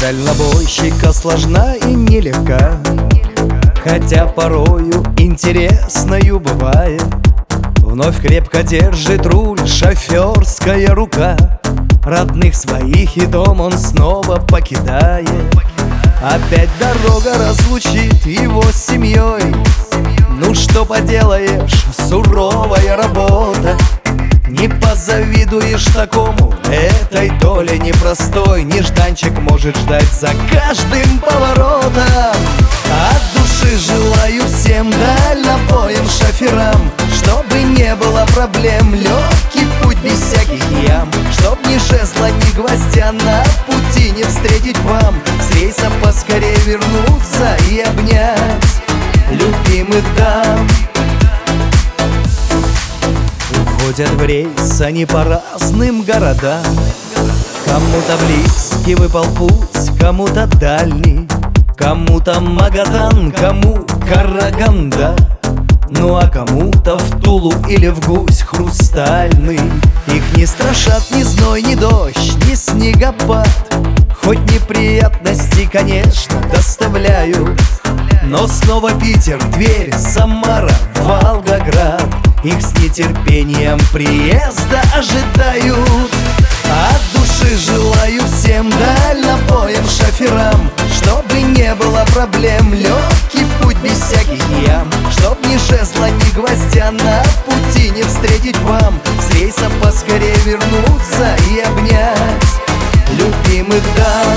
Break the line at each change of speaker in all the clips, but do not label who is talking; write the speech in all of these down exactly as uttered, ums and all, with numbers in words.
Дальнобойщика сложна и нелегка, хотя порою интересною бывает. Вновь крепко держит руль шоферская рука, родных своих и дом он снова покидает. Опять дорога разлучит его с семьей. Ну что поделаешь, суровая работа. Не позавидуешь такому, этой доле непростой. Нежданчик может ждать за каждым поворотом. От души желаю всем дальнобоем шоферам, чтобы не было проблем, легкий путь без всяких ям. Чтоб ни жезла, ни гвоздя на пути не встретить вам. С рейса поскорее вернуться и обнять любимых дам. Уходят в рейс они по разным городам. Кому-то близкий выпал путь, кому-то дальний, кому-то Магадан, кому Караганда. Ну а кому-то в Тулу или в Гусь хрустальный. Их не страшат ни зной, ни дождь, ни снегопад. Хоть неприятности, конечно, доставляют, но снова Питер, Тверь, Самара, Волгоград их с нетерпением приезда ожидают. От души желаю всем дальнобоем шоферам, чтобы не было проблем, легкий путь без всяких ям. Чтоб ни жезла, ни гвоздя на пути не встретить вам. С рейса поскорее вернуться и обнять любимых дам.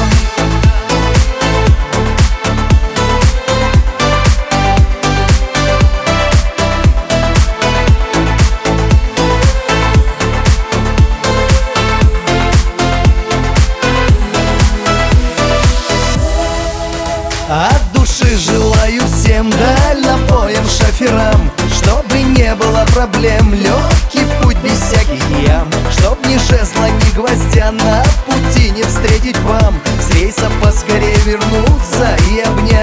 От души желаю всем дальнобоем шоферам, чтобы не было проблем, легкий путь без всяких ям. Чтоб ни жезла, ни гвоздя на пути не встретить вам. С рейса поскорее вернуться и обнять